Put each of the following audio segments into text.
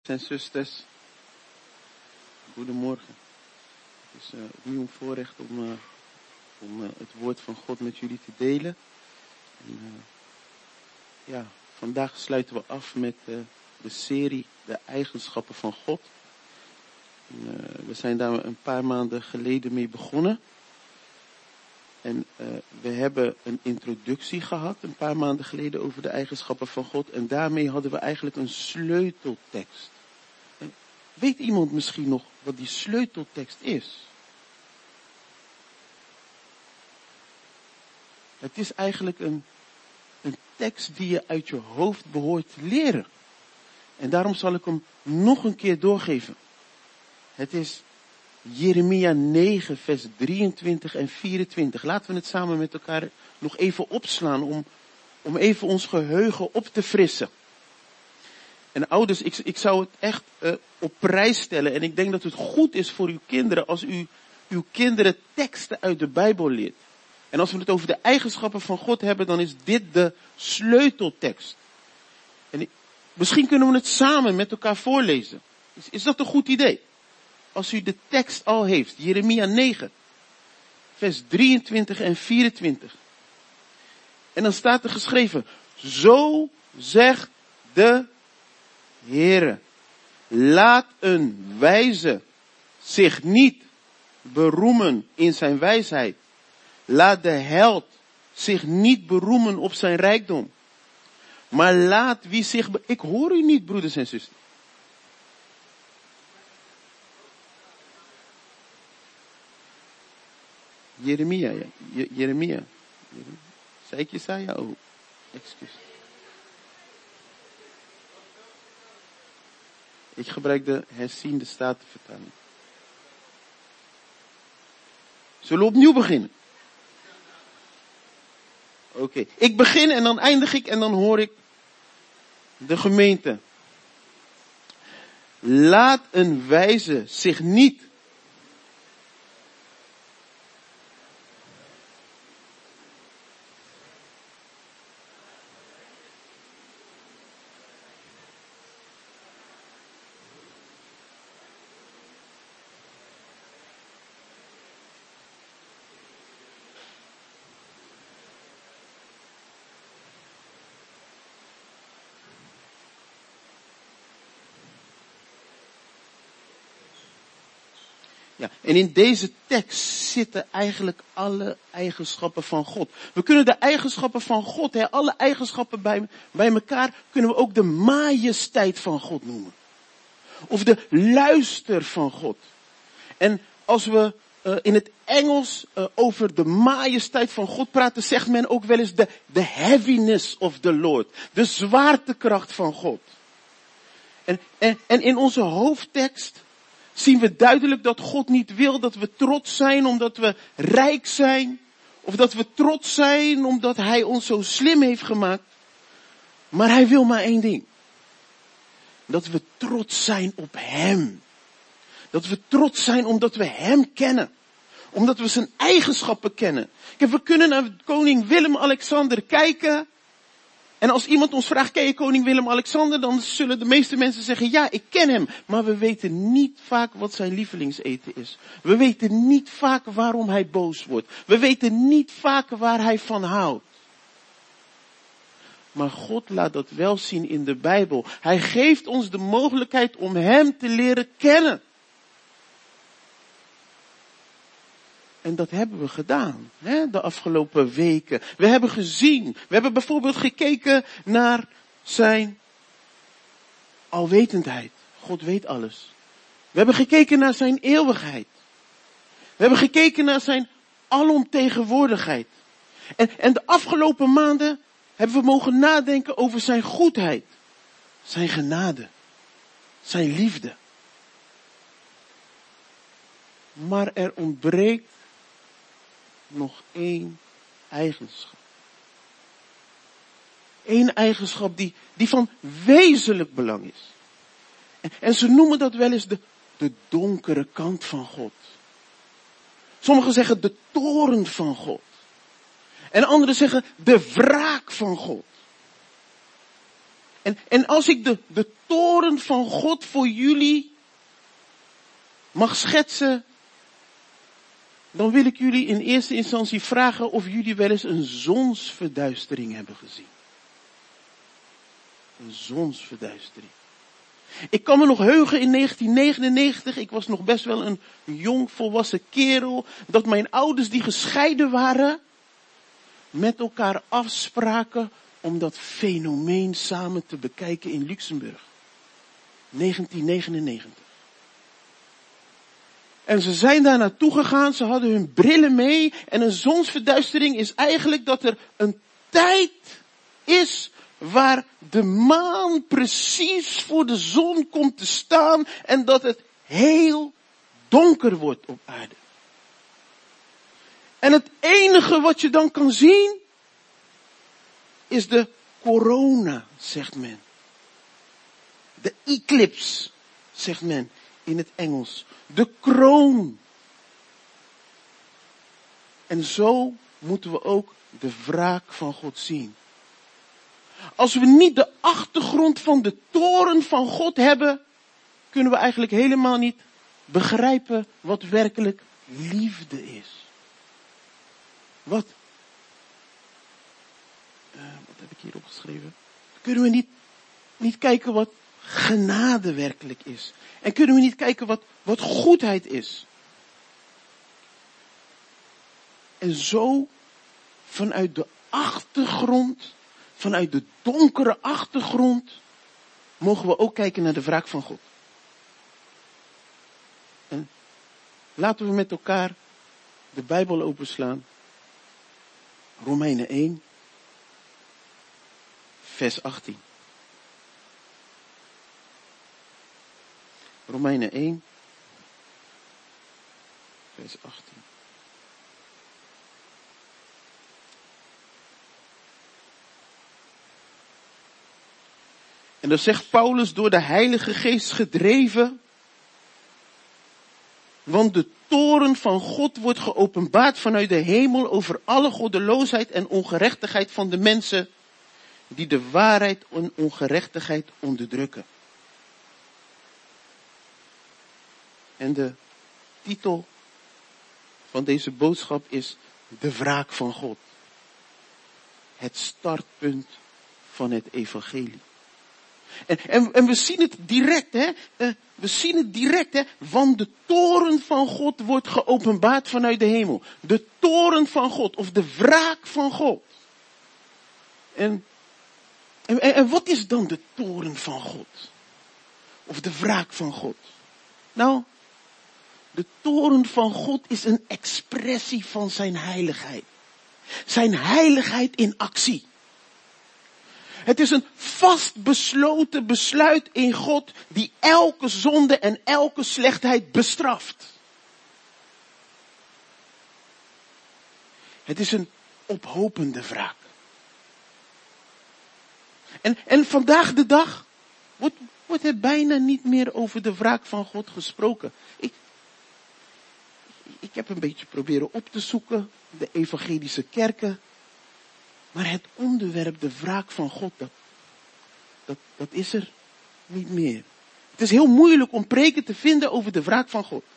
En zusters, goedemorgen. Het is opnieuw een voorrecht om het woord van God met jullie te delen. En, vandaag sluiten we af met de serie De Eigenschappen van God. We zijn daar een paar maanden geleden mee begonnen. En we hebben een introductie gehad een paar maanden geleden over de eigenschappen van God. En daarmee hadden we eigenlijk een sleuteltekst. En weet iemand misschien nog wat die sleuteltekst is? Het is eigenlijk een tekst die je uit je hoofd behoort te leren. En daarom zal ik hem nog een keer doorgeven. Het is Jeremia 9 vers 23 en 24. Laten we het samen met elkaar nog even opslaan om even ons geheugen op te frissen. En ouders, ik zou het echt op prijs stellen. En ik denk dat het goed is voor uw kinderen als u uw kinderen teksten uit de Bijbel leert. En als we het over de eigenschappen van God hebben, dan is dit de sleuteltekst. En misschien kunnen we het samen met elkaar voorlezen. Is dat een goed idee? Als u de tekst al heeft, Jeremia 9, vers 23 en 24. En dan staat er geschreven, zo zegt de Heere, laat een wijze zich niet beroemen in zijn wijsheid. Laat de held zich niet beroemen op zijn rijkdom. Maar laat wie zich... Ik hoor u niet, broeders en zusters. Jeremia, ja. Jeremia. Zei ik Jesaja? Oh, excuus. Ik gebruik de herziende statenvertaling. Zullen we opnieuw beginnen? Oké. Ik begin en dan eindig ik en dan hoor ik de gemeente. Laat een wijze zich niet Ja, en in deze tekst zitten eigenlijk alle eigenschappen van God. We kunnen de eigenschappen van God, alle eigenschappen bij elkaar, kunnen we ook de majesteit van God noemen. Of de luister van God. En als we in het Engels over de majesteit van God praten, zegt men ook wel eens de heaviness of the Lord. De zwaartekracht van God. En in onze hoofdtekst zien we duidelijk dat God niet wil dat we trots zijn omdat we rijk zijn. Of dat we trots zijn omdat Hij ons zo slim heeft gemaakt. Maar Hij wil maar één ding. Dat we trots zijn op Hem. Dat we trots zijn omdat we Hem kennen. Omdat we zijn eigenschappen kennen. We kunnen naar koning Willem-Alexander kijken. En als iemand ons vraagt, ken je koning Willem-Alexander? Dan zullen de meeste mensen zeggen, ja, ik ken hem. Maar we weten niet vaak wat zijn lievelingseten is. We weten niet vaak waarom hij boos wordt. We weten niet vaak waar hij van houdt. Maar God laat dat wel zien in de Bijbel. Hij geeft ons de mogelijkheid om hem te leren kennen. En dat hebben we gedaan, de afgelopen weken. We hebben gezien. We hebben bijvoorbeeld gekeken naar zijn alwetendheid. God weet alles. We hebben gekeken naar zijn eeuwigheid. We hebben gekeken naar zijn alomtegenwoordigheid. En de afgelopen maanden hebben we mogen nadenken over zijn goedheid. Zijn genade. Zijn liefde. Maar er ontbreekt nog één eigenschap. Eén eigenschap die van wezenlijk belang is. En ze noemen dat wel eens de donkere kant van God. Sommigen zeggen de toorn van God. En anderen zeggen de wraak van God. En als ik de toren van God voor jullie mag schetsen, dan wil ik jullie in eerste instantie vragen of jullie wel eens een zonsverduistering hebben gezien. Een zonsverduistering. Ik kan me nog heugen in 1999, ik was nog best wel een jong volwassen kerel, dat mijn ouders die gescheiden waren, met elkaar afspraken om dat fenomeen samen te bekijken in Luxemburg. 1999. En ze zijn daar naartoe gegaan, ze hadden hun brillen mee. En een zonsverduistering is eigenlijk dat er een tijd is waar de maan precies voor de zon komt te staan. En dat het heel donker wordt op aarde. En het enige wat je dan kan zien is de corona, zegt men. De eclipse, zegt men in het Engels. De kroon. En zo moeten we ook de wraak van God zien. Als we niet de achtergrond van de toren van God hebben, kunnen we eigenlijk helemaal niet begrijpen wat werkelijk liefde is. Wat heb ik hier opgeschreven? Kunnen we niet kijken wat genade werkelijk is? En kunnen we niet kijken wat goedheid is? En zo, vanuit de achtergrond, vanuit de donkere achtergrond, mogen we ook kijken naar de wraak van God. En laten we met elkaar de Bijbel openslaan. Romeinen 1, vers 18. Romeinen 1, vers 18. En dan zegt Paulus, door de Heilige Geest gedreven, want de toren van God wordt geopenbaard vanuit de hemel over alle goddeloosheid en ongerechtigheid van de mensen die de waarheid en ongerechtigheid onderdrukken. En de titel van deze boodschap is de wraak van God. Het startpunt van het evangelie. En we zien het direct, hè. We zien het direct, hè. Want de toren van God wordt geopenbaard vanuit de hemel. De toren van God, of de wraak van God. En wat is dan de toren van God? Of de wraak van God? Nou, de toren van God is een expressie van zijn heiligheid. Zijn heiligheid in actie. Het is een vastbesloten besluit in God die elke zonde en elke slechtheid bestraft. Het is een ophopende wraak. En vandaag de dag wordt er bijna niet meer over de wraak van God gesproken. Ik heb een beetje proberen op te zoeken, de evangelische kerken. Maar het onderwerp, de wraak van God, dat is er niet meer. Het is heel moeilijk om preken te vinden over de wraak van God.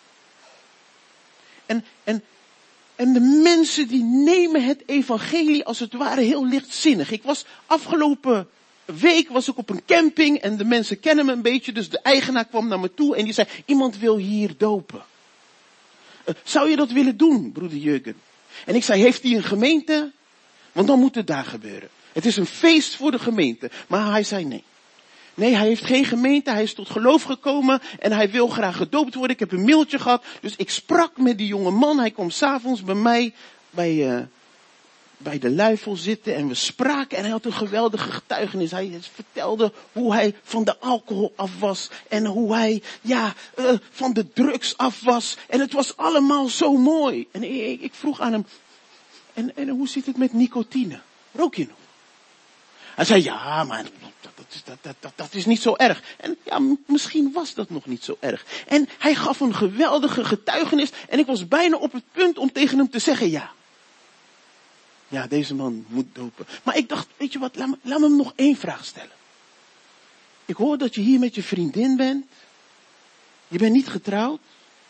En de mensen die nemen het evangelie als het ware heel lichtzinnig. Afgelopen week was ik op een camping en de mensen kennen me een beetje. Dus de eigenaar kwam naar me toe en die zei, iemand wil hier dopen. Zou je dat willen doen, broeder Jurgen? En ik zei, heeft hij een gemeente? Want dan moet het daar gebeuren. Het is een feest voor de gemeente. Maar hij zei nee. Nee, hij heeft geen gemeente. Hij is tot geloof gekomen. En hij wil graag gedoopt worden. Ik heb een mailtje gehad. Dus ik sprak met die jonge man. Hij kwam 's avonds bij mij. Bij de luifel zitten. En we spraken. En hij had een geweldige getuigenis. Hij vertelde hoe hij van de alcohol af was. En hoe hij, van de drugs af was. En het was allemaal zo mooi. En ik vroeg aan hem. En hoe zit het met nicotine? Rook je nog? Hij zei, ja, maar dat is niet zo erg. En ja, misschien was dat nog niet zo erg. En hij gaf een geweldige getuigenis. En ik was bijna op het punt om tegen hem te zeggen, ja. Ja, deze man moet dopen. Maar ik dacht, weet je wat, laat me hem nog één vraag stellen. ik hoor dat je hier met je vriendin bent. Je bent niet getrouwd.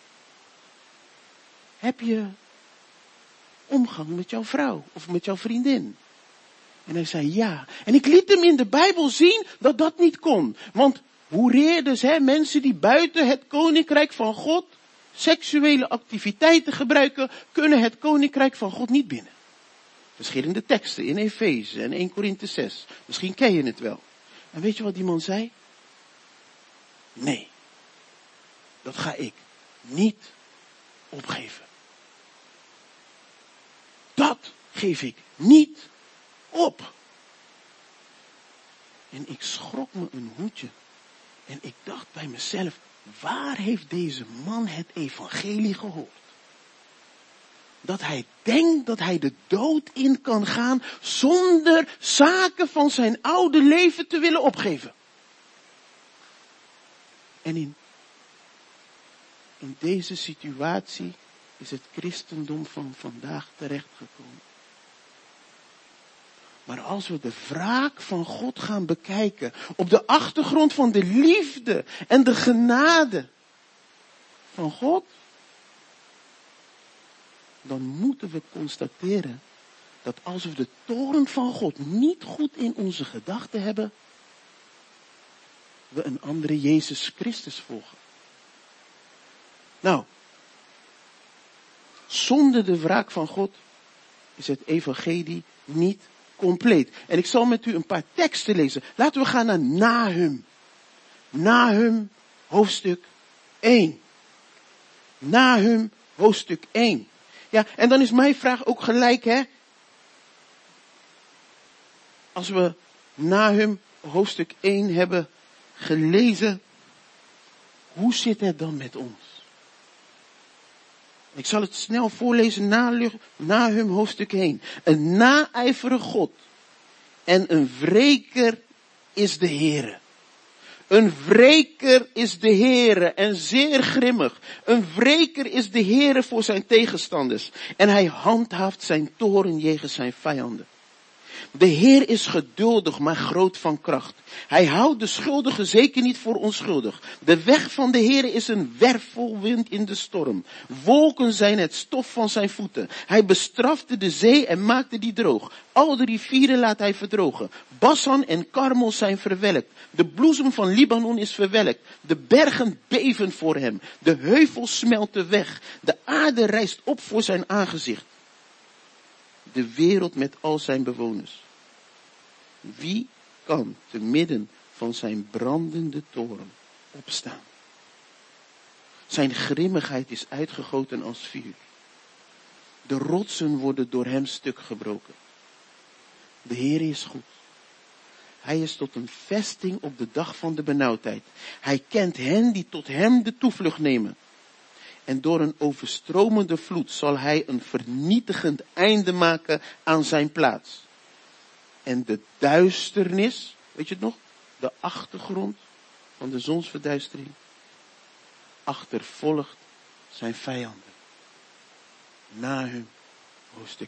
Heb je omgang met jouw vrouw of met jouw vriendin? En hij zei ja. En ik liet hem in de Bijbel zien dat dat niet kon. Want hoereerders, mensen die buiten het koninkrijk van God seksuele activiteiten gebruiken, kunnen het koninkrijk van God niet binnen. Verschillende teksten in Efeze en 1 Korinthe 6. Misschien ken je het wel. En weet je wat die man zei? Nee, dat ga ik niet opgeven. Dat geef ik niet op. En ik schrok me een hoedje. En ik dacht bij mezelf, waar heeft deze man het evangelie gehoord? Dat hij denkt dat hij de dood in kan gaan zonder zaken van zijn oude leven te willen opgeven. En in deze situatie is het christendom van vandaag terechtgekomen. Maar als we de wraak van God gaan bekijken, op de achtergrond van de liefde en de genade van God, dan moeten we constateren dat als we de toorn van God niet goed in onze gedachten hebben, we een andere Jezus Christus volgen. Nou, zonder de wraak van God is het evangelie niet compleet. En ik zal met u een paar teksten lezen. Laten we gaan naar Nahum. Nahum, hoofdstuk 1. Nahum, hoofdstuk 1. Ja, en dan is mijn vraag ook gelijk, Als we Nahum, hoofdstuk 1 hebben gelezen, hoe zit het dan met ons? Ik zal het snel voorlezen, Nahum, hoofdstuk 1. Een naijverig God en een wreker is de Heere. Een wreker is de Heere en zeer grimmig. Een wreker is de Heere voor zijn tegenstanders. En hij handhaaft zijn toorn jegens zijn vijanden. De Heer is geduldig, maar groot van kracht. Hij houdt de schuldige zeker niet voor onschuldig. De weg van de Heer is een wervelwind in de storm. Wolken zijn het stof van zijn voeten. Hij bestrafte de zee en maakte die droog. Al de rivieren laat hij verdrogen. Basan en Karmel zijn verwelkt. De bloesem van Libanon is verwelkt. De bergen beven voor hem. De heuvels smelten weg. De aarde rijst op voor zijn aangezicht. De wereld met al zijn bewoners. Wie kan te midden van zijn brandende toorn opstaan? Zijn grimmigheid is uitgegoten als vuur. De rotsen worden door hem stuk gebroken. De Heer is goed. Hij is tot een vesting op de dag van de benauwdheid. Hij kent hen die tot hem de toevlucht nemen. En door een overstromende vloed zal hij een vernietigend einde maken aan zijn plaats. En de duisternis, weet je het nog? De achtergrond van de zonsverduistering achtervolgt zijn vijanden. Nahum, hoofdstuk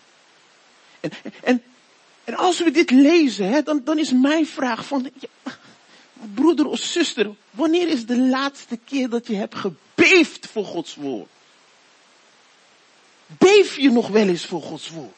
1. En als we dit lezen, dan is mijn vraag van, broeder of zuster, wanneer is de laatste keer dat je hebt gebeefd voor Gods woord? Beef je nog wel eens voor Gods woord?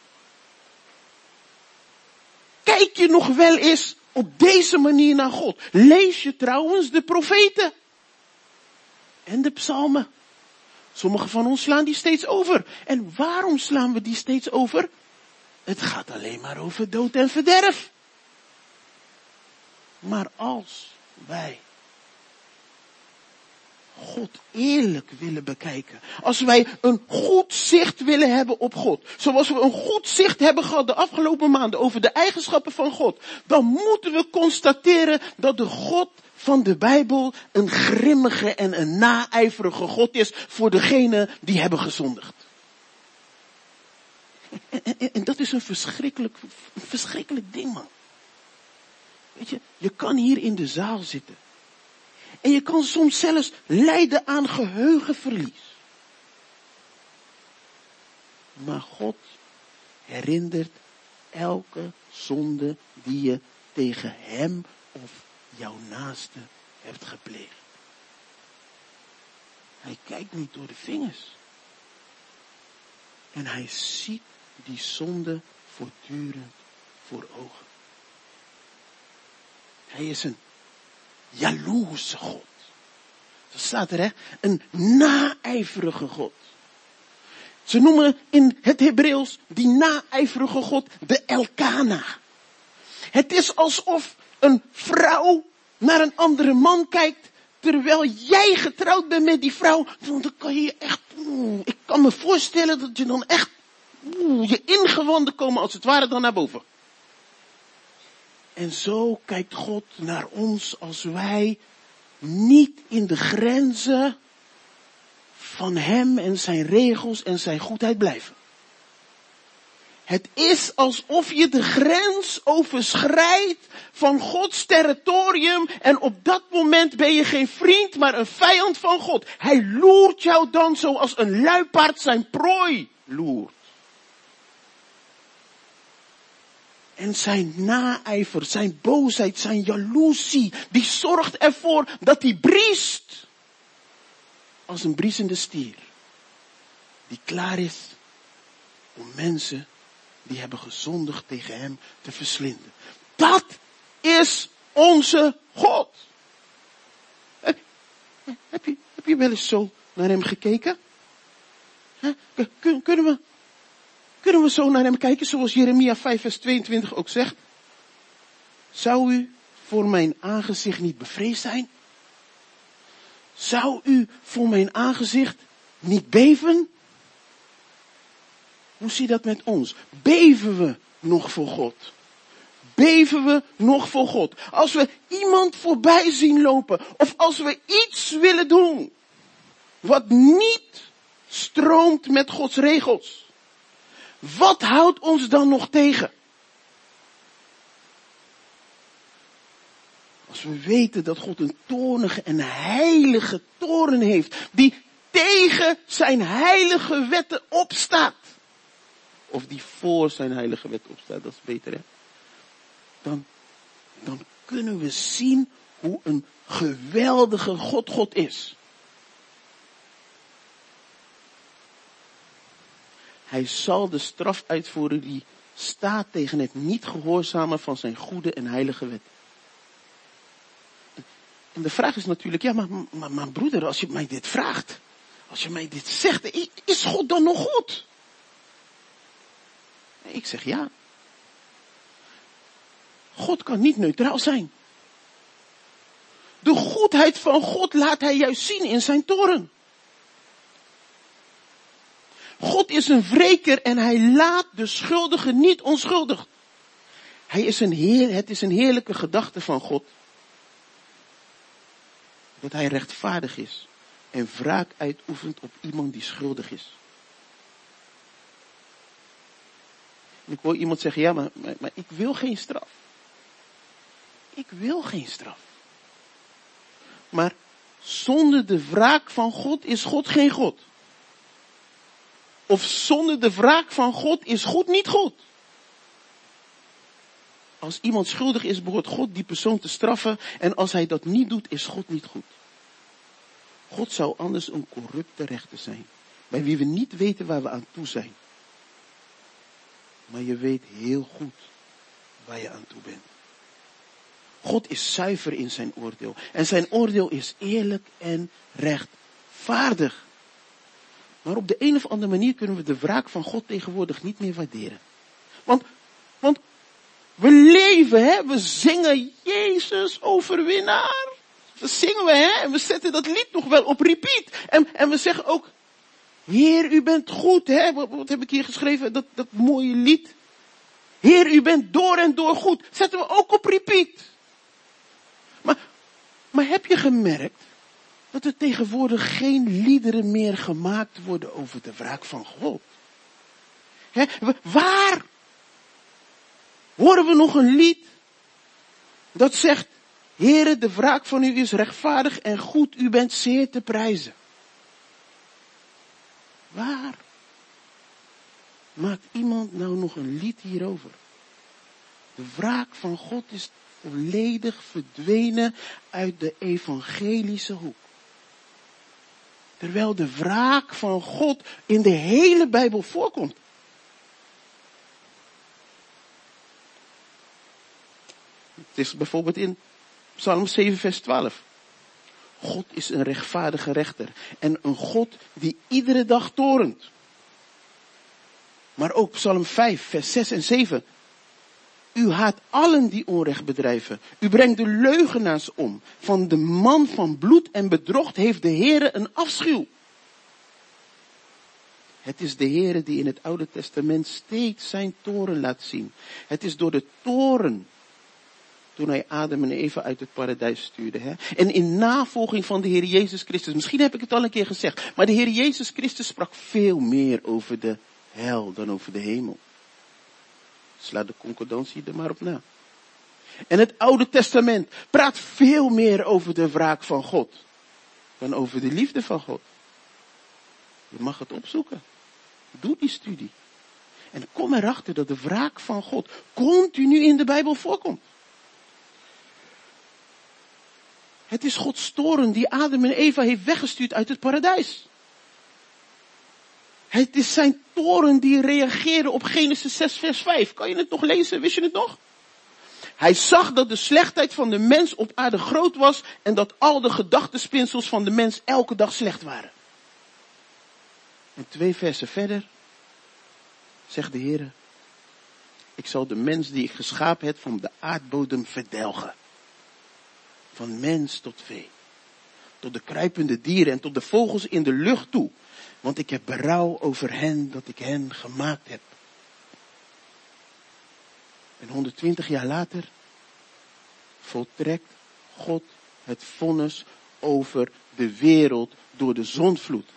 Kijk je nog wel eens op deze manier naar God? Lees je trouwens de profeten en de psalmen? Sommigen van ons slaan die steeds over. En waarom slaan we die steeds over? Het gaat alleen maar over dood en verderf. Maar als wij God eerlijk willen bekijken. Als wij een goed zicht willen hebben op God. Zoals we een goed zicht hebben gehad de afgelopen maanden over de eigenschappen van God. Dan moeten we constateren dat de God van de Bijbel een grimmige en een naijverige God is voor degenen die hebben gezondigd. En dat is een verschrikkelijk ding, man. Weet je, je kan hier in de zaal zitten. En je kan soms zelfs lijden aan geheugenverlies. Maar God herinnert elke zonde die je tegen hem of jouw naaste hebt gepleegd. Hij kijkt niet door de vingers. En hij ziet die zonde voortdurend voor ogen. Hij is een jaloerse God. Dat staat er, hè? Een naijverige God. Ze noemen in het Hebreeuws die naijverige God de Elkana. Het is alsof een vrouw naar een andere man kijkt, terwijl jij getrouwd bent met die vrouw. Dan kan je echt, ik kan me voorstellen dat je dan echt, je ingewanden komen als het ware dan naar boven. En zo kijkt God naar ons als wij niet in de grenzen van hem en zijn regels en zijn goedheid blijven. Het is alsof je de grens overschrijdt van Gods territorium en op dat moment ben je geen vriend, maar een vijand van God. Hij loert jou dan zoals een luipaard zijn prooi loert. En zijn naijver, zijn boosheid, zijn jaloezie, die zorgt ervoor dat hij briest. Als een briesende stier. Die klaar is om mensen die hebben gezondigd tegen hem te verslinden. Dat is onze God. Heb je wel eens zo naar hem gekeken? Kunnen we zo naar hem kijken, zoals Jeremia 5 vers 22 ook zegt? Zou u voor mijn aangezicht niet bevreesd zijn? Zou u voor mijn aangezicht niet beven? Hoe zie je dat met ons? Beven we nog voor God? Beven we nog voor God? Als we iemand voorbij zien lopen, of als we iets willen doen, wat niet stroomt met Gods regels. Wat houdt ons dan nog tegen? Als we weten dat God een toornige en heilige toorn heeft, die tegen zijn heilige wetten opstaat. Of die voor zijn heilige wet opstaat, dat is beter, hè? Dan kunnen we zien hoe een geweldige God is. Hij zal de straf uitvoeren die staat tegen het niet gehoorzamen van zijn goede en heilige wet. En de vraag is natuurlijk, ja, maar broeder, als je mij dit vraagt, als je mij dit zegt, is God dan nog goed? Ik zeg ja. God kan niet neutraal zijn. De goedheid van God laat hij juist zien in zijn toorn. God is een wreker en hij laat de schuldige niet onschuldig. Het is een heerlijke gedachte van God. Dat hij rechtvaardig is en wraak uitoefent op iemand die schuldig is. En ik hoor iemand zeggen, ja, maar ik wil geen straf. Ik wil geen straf. Maar zonder de wraak van God is God geen God. Of zonder de wraak van God is God niet God. Als iemand schuldig is, behoort God die persoon te straffen. En als hij dat niet doet, is God niet goed. God zou anders een corrupte rechter zijn. Bij wie we niet weten waar we aan toe zijn. Maar je weet heel goed waar je aan toe bent. God is zuiver in zijn oordeel. En zijn oordeel is eerlijk en rechtvaardig. Maar op de een of andere manier kunnen we de wraak van God tegenwoordig niet meer waarderen. Want we leven, hè, we zingen Jezus overwinnaar. Dat zingen we, hè, en we zetten dat lied nog wel op repeat. En we zeggen ook, Heer, u bent goed, hè. Wat heb ik hier geschreven, dat mooie lied. Heer, u bent door en door goed. Zetten we ook op repeat. Maar heb je gemerkt dat er tegenwoordig geen liederen meer gemaakt worden over de wraak van God? Hè, waar horen we nog een lied dat zegt, Heere, de wraak van u is rechtvaardig en goed, u bent zeer te prijzen. Waar maakt iemand nou nog een lied hierover? De wraak van God is volledig verdwenen uit de evangelische hoek. Terwijl de wraak van God in de hele Bijbel voorkomt. Het is bijvoorbeeld in Psalm 7 vers 12. God is een rechtvaardige rechter en een God die iedere dag torent. Maar ook Psalm 5 vers 6 en 7. U haat allen die onrecht bedrijven. U brengt de leugenaars om. Van de man van bloed en bedrog heeft de Heere een afschuw. Het is de Heere die in het Oude Testament steeds zijn toorn laat zien. Het is door de toorn toen hij Adam en Eva uit het paradijs stuurde. Hè? En in navolging van de Heer Jezus Christus. Misschien heb ik het al een keer gezegd. Maar de Heer Jezus Christus sprak veel meer over de hel dan over de hemel. Sla de concordantie er maar op na. En het Oude Testament praat veel meer over de wraak van God dan over de liefde van God. Je mag het opzoeken. Doe die studie. En kom erachter dat de wraak van God continu in de Bijbel voorkomt. Het is Gods toorn die Adam en Eva heeft weggestuurd uit het paradijs. Het is zijn toorn die reageerde op Genesis 6 vers 5. Kan je het nog lezen? Wist je het nog? Hij zag dat de slechtheid van de mens op aarde groot was en dat al de gedachtenspinsels van de mens elke dag slecht waren. En 2 versen verder zegt de Heer: ik zal de mens die ik geschapen heb van de aardbodem verdelgen. Van mens tot vee. Tot de kruipende dieren en tot de vogels in de lucht toe. Want ik heb berouw over hen dat ik hen gemaakt heb. En 120 jaar later voltrekt God het vonnis over de wereld door de zondvloed.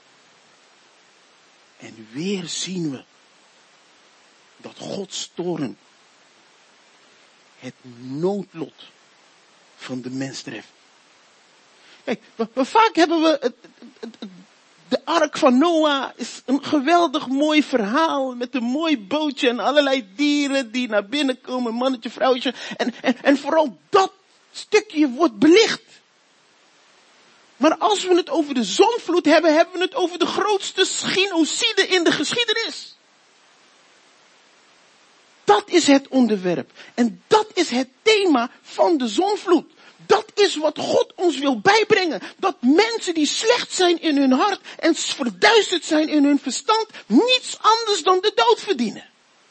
En weer zien we dat Gods toorn het noodlot van de mens treft. Kijk, vaak hebben we de ark van Noah is een geweldig mooi verhaal met een mooi bootje en allerlei dieren die naar binnen komen, mannetje, vrouwtje. En vooral dat stukje wordt belicht. Maar als we het over de zondvloed hebben, hebben we het over de grootste genocide in de geschiedenis. Dat is het onderwerp. En dat is het thema van de zondvloed. Dat is wat God ons wil bijbrengen. Dat mensen die slecht zijn in hun hart en verduisterd zijn in hun verstand, niets anders dan de dood verdienen.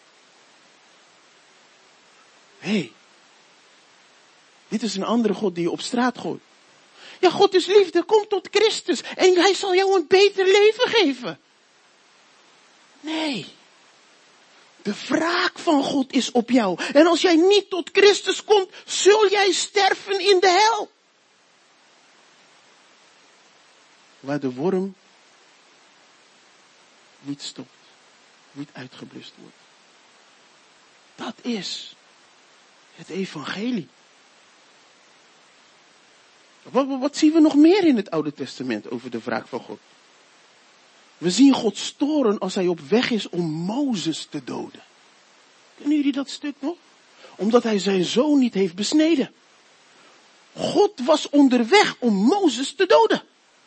Hé, dit is een andere God die je op straat gooit. Ja, God is liefde, kom tot Christus en hij zal jou een beter leven geven. Nee. De wraak van God is op jou. En als jij niet tot Christus komt, zul jij sterven in de hel. Waar de worm niet stopt, niet uitgeblust wordt. Dat is het evangelie. Wat zien we nog meer in het Oude Testament over de wraak van God? We zien Gods toorn als hij op weg is om Mozes te doden. Kennen jullie dat stuk nog? Omdat hij zijn zoon niet heeft besneden. God was onderweg om Mozes te doden.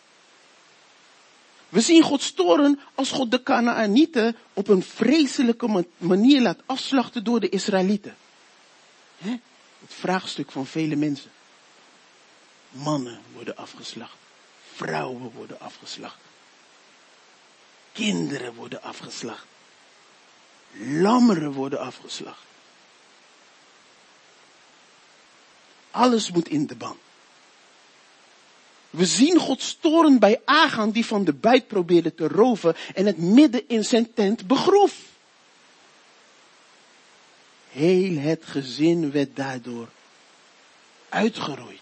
We zien Gods toorn als God de Kanaanieten op een vreselijke manier laat afslachten door de Israëlieten. Het vraagstuk van vele mensen. Mannen worden afgeslacht. Vrouwen worden afgeslacht. Kinderen worden afgeslacht. Lammeren worden afgeslacht. Alles moet in de ban. We zien Gods toorn bij Achan die van de buit probeerde te roven en het midden in zijn tent begroef. Heel het gezin werd daardoor uitgeroeid.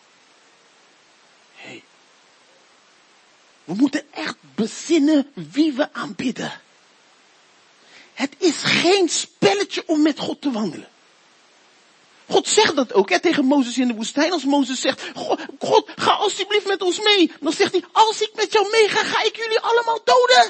We moeten echt bezinnen wie we aanbidden. Het is geen spelletje om met God te wandelen. God zegt dat ook tegen Mozes in de woestijn. Als Mozes zegt, God, ga alsjeblieft met ons mee. Dan zegt hij, als ik met jou meega, ga ik jullie allemaal doden.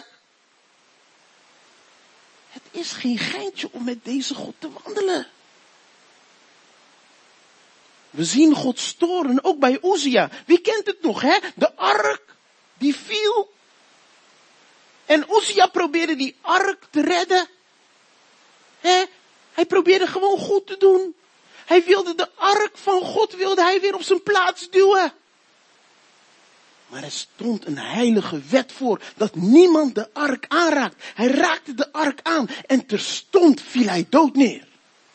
Het is geen geintje om met deze God te wandelen. We zien Gods toorn ook bij Uzia. Wie kent het nog, hè? De ark, die viel. En Uzia probeerde die ark te redden. Hè? Hij probeerde gewoon goed te doen. Hij wilde de ark van God weer op zijn plaats duwen. Maar er stond een heilige wet voor dat niemand de ark aanraakt. Hij raakte de ark aan en terstond viel hij dood neer.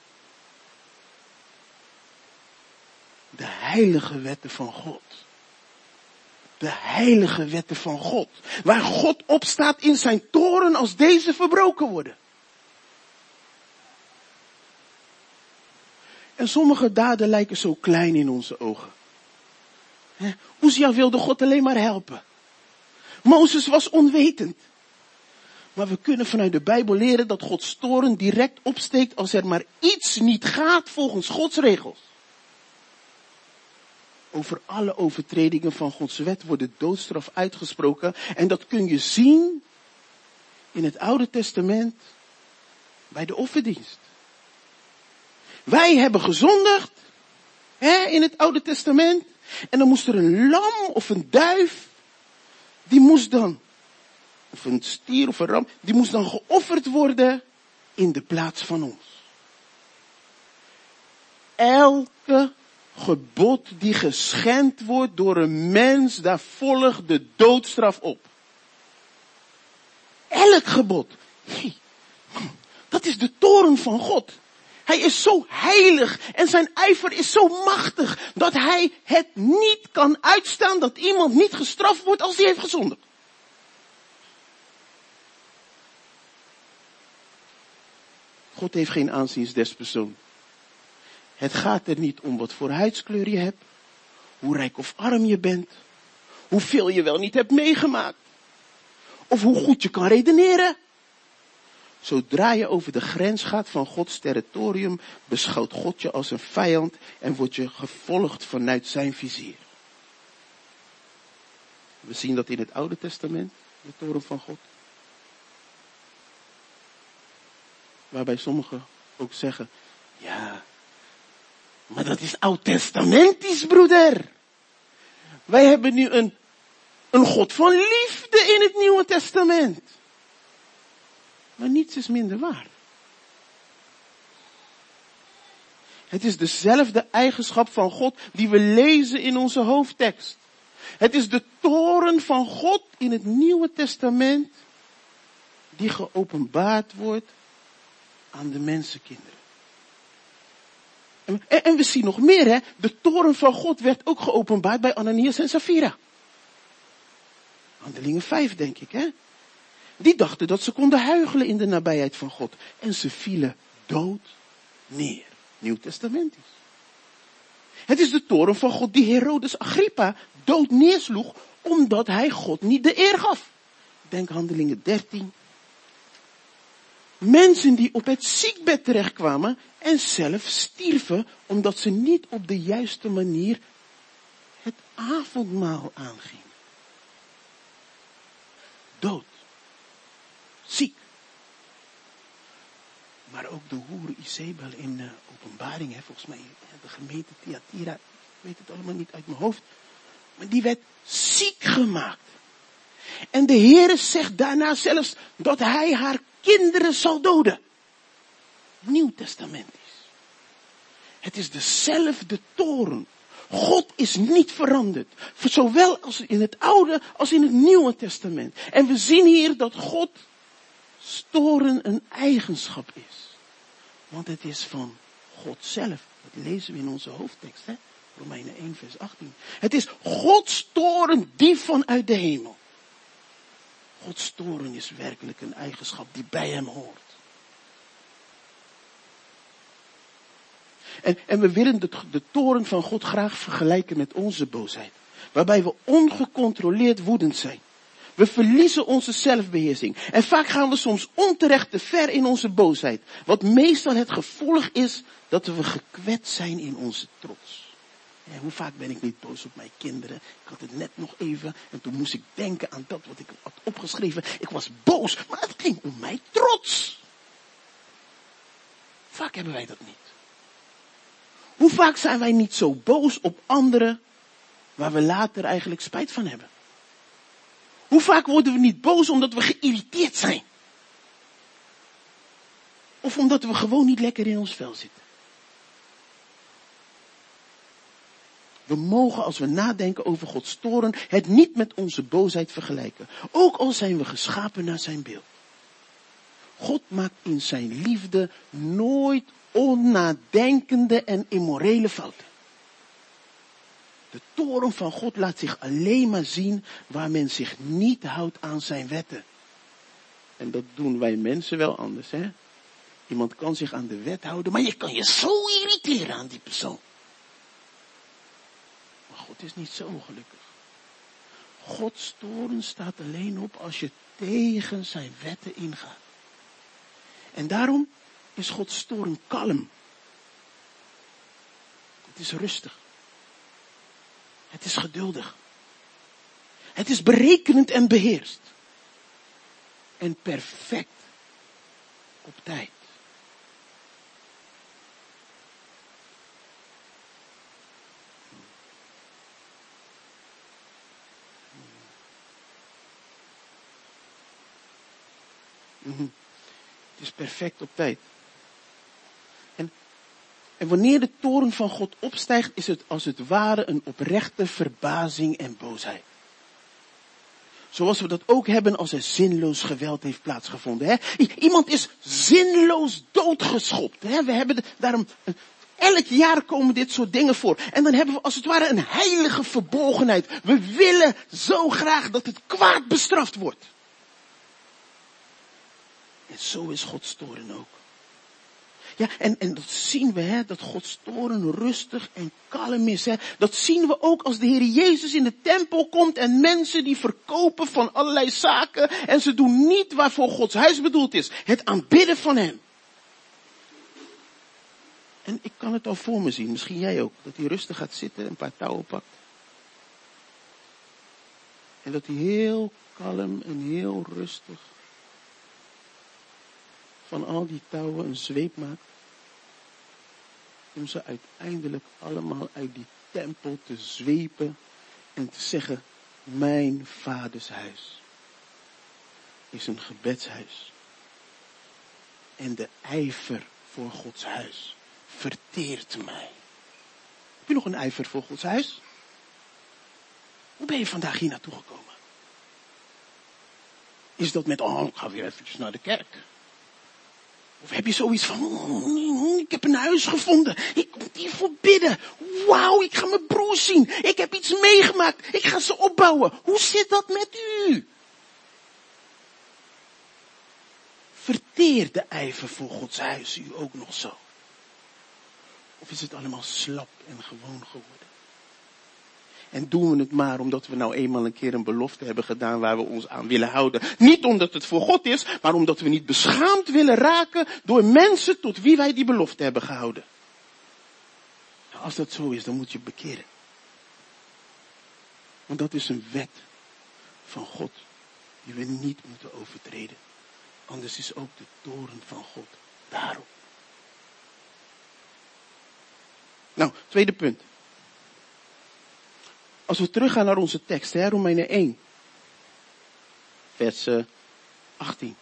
De heilige wetten van God. De heilige wetten van God. Waar God opstaat in zijn toorn als deze verbroken worden. En sommige daden lijken zo klein in onze ogen. Uzia wilde God alleen maar helpen. Mozes was onwetend. Maar we kunnen vanuit de Bijbel leren dat Gods toorn direct opsteekt als er maar iets niet gaat volgens Gods regels. Over alle overtredingen van Gods wet wordt de doodstraf uitgesproken. En dat kun je zien in het Oude Testament bij de offerdienst. Wij hebben gezondigd in het Oude Testament. En dan moest er een lam of een duif, die moest dan, of een stier of een ram, die moest dan geofferd worden in de plaats van ons. Elke gebod die geschend wordt door een mens, daar volgt de doodstraf op. Elk gebod. Dat is de toorn van God. Hij is zo heilig en zijn ijver is zo machtig dat hij het niet kan uitstaan dat iemand niet gestraft wordt als hij heeft gezondigd. God heeft geen aanzien des persoon. Het gaat er niet om wat voor huidskleur je hebt, hoe rijk of arm je bent, hoeveel je wel niet hebt meegemaakt, of hoe goed je kan redeneren. Zodra je over de grens gaat van Gods territorium, beschouwt God je als een vijand en word je gevolgd vanuit zijn vizier. We zien dat in het Oude Testament, de toorn van God. Waarbij sommigen ook zeggen, ja, maar dat is oud-testamentisch, broeder. Wij hebben nu een God van liefde in het Nieuwe Testament. Maar niets is minder waar. Het is dezelfde eigenschap van God die we lezen in onze hoofdtekst. Het is de toorn van God in het Nieuwe Testament die geopenbaard wordt aan de mensenkinderen. En we zien nog meer, hè. De toorn van God werd ook geopenbaard bij Ananias en Safira. Handelingen 5, denk ik, hè. Die dachten dat ze konden huichelen in de nabijheid van God. En ze vielen dood neer. Nieuwtestamentisch. Het is de toorn van God die Herodes Agrippa dood neersloeg, omdat hij God niet de eer gaf. Denk Handelingen 13. Mensen die op het ziekbed terechtkwamen en zelf stierven, omdat ze niet op de juiste manier het avondmaal aangingen. Dood. Ziek. Maar ook de hoer Izebel in Openbaring, volgens mij de gemeente Thyatira, ik weet het allemaal niet uit mijn hoofd, maar die werd ziek gemaakt. En de Heere zegt daarna zelfs dat hij haar kinderen zal doden. Nieuwtestamentisch. Het is dezelfde toorn. God is niet veranderd. Zowel als in het Oude als in het Nieuwe Testament. En we zien hier dat God toorn een eigenschap is. Want het is van God zelf. Dat lezen we in onze hoofdtekst. Hè? Romeinen 1 vers 18. Het is Gods toorn die vanuit de hemel. Gods toorn is werkelijk een eigenschap die bij hem hoort. En we willen de toorn van God graag vergelijken met onze boosheid. Waarbij we ongecontroleerd woedend zijn. We verliezen onze zelfbeheersing. En vaak gaan we soms onterecht te ver in onze boosheid. Wat meestal het gevolg is dat we gekwetst zijn in onze trots. Ja, hoe vaak ben ik niet boos op mijn kinderen? Ik had het net nog even en toen moest ik denken aan dat wat ik had opgeschreven. Ik was boos, maar het ging om mijn trots. Vaak hebben wij dat niet. Hoe vaak zijn wij niet zo boos op anderen, waar we later eigenlijk spijt van hebben? Hoe vaak worden we niet boos omdat we geïrriteerd zijn? Of omdat we gewoon niet lekker in ons vel zitten? We mogen, als we nadenken over Gods toorn, het niet met onze boosheid vergelijken. Ook al zijn we geschapen naar zijn beeld. God maakt in zijn liefde nooit onnadenkende en immorele fouten. De toorn van God laat zich alleen maar zien waar men zich niet houdt aan zijn wetten. En dat doen wij mensen wel anders, hè? Iemand kan zich aan de wet houden, maar je kan je zo irriteren aan die persoon. Maar God is niet zo gelukkig. Gods toorn staat alleen op als je tegen zijn wetten ingaat. En daarom is Gods toorn kalm. Het is rustig. Het is geduldig. Het is berekenend en beheerst. En perfect op tijd. Het is perfect op tijd. En wanneer de toorn van God opstijgt, is het als het ware een oprechte verbazing en boosheid. Zoals we dat ook hebben als er zinloos geweld heeft plaatsgevonden. Hè? Iemand is zinloos doodgeschopt. Hè? We hebben daarom, elk jaar komen dit soort dingen voor. En dan hebben we als het ware een heilige verbolgenheid. We willen zo graag dat het kwaad bestraft wordt. En zo is Gods toorn ook. Ja, en dat zien we, hè, dat Gods toorn rustig en kalm is. Hè. Dat zien we ook als de Heer Jezus in de tempel komt en mensen die verkopen van allerlei zaken. En ze doen niet waarvoor Gods huis bedoeld is. Het aanbidden van hem. En ik kan het al voor me zien, misschien jij ook. Dat hij rustig gaat zitten, een paar touwen pakt. En dat hij heel kalm en heel rustig van al die touwen een zweep maakt. Om ze uiteindelijk allemaal uit die tempel te zwepen. En te zeggen, mijn vaders huis is een gebedshuis. En de ijver voor Gods huis verteert mij. Heb je nog een ijver voor Gods huis? Hoe ben je vandaag hier naartoe gekomen? Is dat met, ik ga weer eventjes naar de kerk. Of heb je zoiets van, ik heb een huis gevonden. Ik moet hiervoor bidden. Wauw, ik ga mijn broers zien. Ik heb iets meegemaakt. Ik ga ze opbouwen. Hoe zit dat met u? Verteert de ijver voor Gods huis u ook nog zo? Of is het allemaal slap en gewoon geworden? En doen we het maar omdat we nou eenmaal een keer een belofte hebben gedaan waar we ons aan willen houden. Niet omdat het voor God is, maar omdat we niet beschaamd willen raken door mensen tot wie wij die belofte hebben gehouden. Nou, als dat zo is, dan moet je bekeren. Want dat is een wet van God die we niet moeten overtreden. Anders is ook de toorn van God daarop. Nou, tweede punt. Als we teruggaan naar onze tekst, hè, Romeinen 1, vers 18.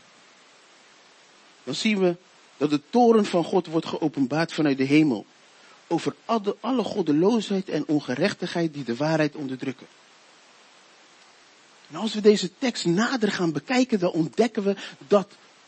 Dan zien we dat de toorn van God wordt geopenbaard vanuit de hemel. Over alle goddeloosheid en ongerechtigheid die de waarheid onderdrukken. En als we deze tekst nader gaan bekijken, dan ontdekken we dat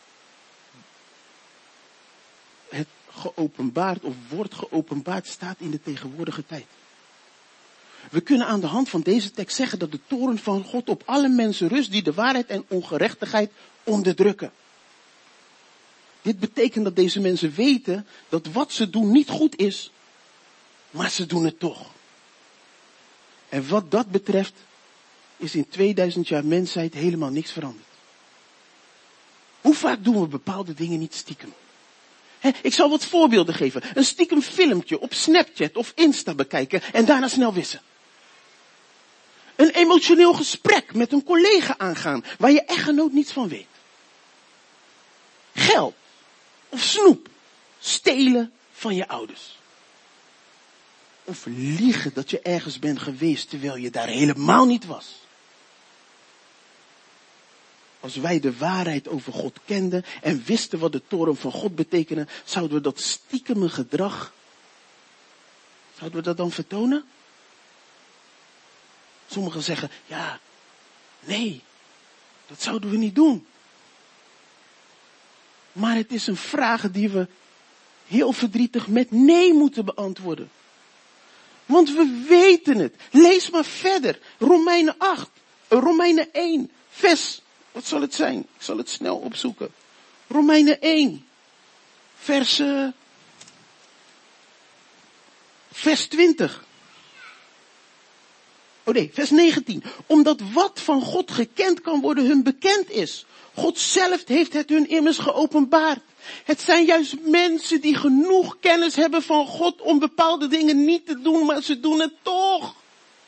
het geopenbaard of wordt geopenbaard staat in de tegenwoordige tijd. We kunnen aan de hand van deze tekst zeggen dat de toorn van God op alle mensen rust die de waarheid en ongerechtigheid onderdrukken. Dit betekent dat deze mensen weten dat wat ze doen niet goed is, maar ze doen het toch. En wat dat betreft is in 2000 jaar mensheid helemaal niks veranderd. Hoe vaak doen we bepaalde dingen niet stiekem? Ik zal wat voorbeelden geven. Een stiekem filmpje op Snapchat of Insta bekijken en daarna snel wissen. Een emotioneel gesprek met een collega aangaan waar je echtgenoot niets van weet. Geld of snoep stelen van je ouders. Of liegen dat je ergens bent geweest terwijl je daar helemaal niet was. Als wij de waarheid over God kenden en wisten wat de toren van God betekende, zouden we dat stiekeme gedrag, zouden we dat dan vertonen? Sommigen zeggen, ja, nee, dat zouden we niet doen. Maar het is een vraag die we heel verdrietig met nee moeten beantwoorden. Want we weten het. Lees maar verder. Romeinen 1, vers, wat zal het zijn? Ik zal het snel opzoeken. Romeinen 1, vers 20. Vers 19. Omdat wat van God gekend kan worden hun bekend is. God zelf heeft het hun immers geopenbaard. Het zijn juist mensen die genoeg kennis hebben van God om bepaalde dingen niet te doen, maar ze doen het toch.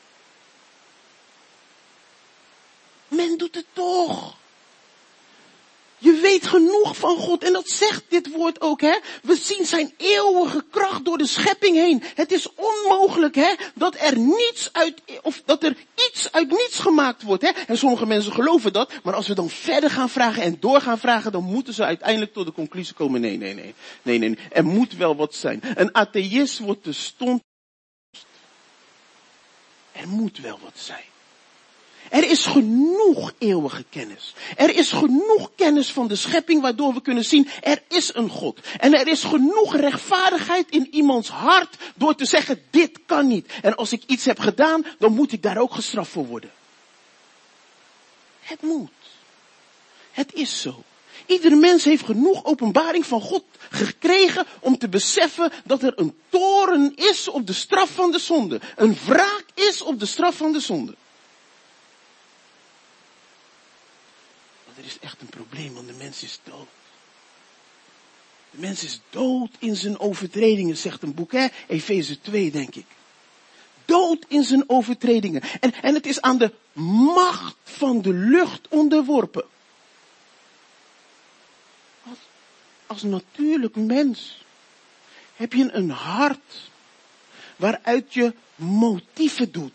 Men doet het toch. Je weet genoeg van God en dat zegt dit woord ook, hè. We zien zijn eeuwige kracht door de schepping heen. Het is onmogelijk, hè, dat er iets uit niets gemaakt wordt, hè. En sommige mensen geloven dat, maar als we dan verder gaan vragen en door gaan vragen, dan moeten ze uiteindelijk tot de conclusie komen, nee. Er moet wel wat zijn. Een atheïst wordt te stom. Er moet wel wat zijn. Er is genoeg eeuwige kennis. Er is genoeg kennis van de schepping waardoor we kunnen zien, er is een God. En er is genoeg rechtvaardigheid in iemands hart door te zeggen, dit kan niet. En als ik iets heb gedaan, dan moet ik daar ook gestraft voor worden. Het moet. Het is zo. Iedere mens heeft genoeg openbaring van God gekregen om te beseffen dat er een toren is op de straf van de zonde. Een wraak is op de straf van de zonde. Er is echt een probleem, want de mens is dood. De mens is dood in zijn overtredingen, zegt een boek, hè? Efeze 2, denk ik. Dood in zijn overtredingen. En het is aan de macht van de lucht onderworpen. Als natuurlijk mens heb je een hart waaruit je motieven doet.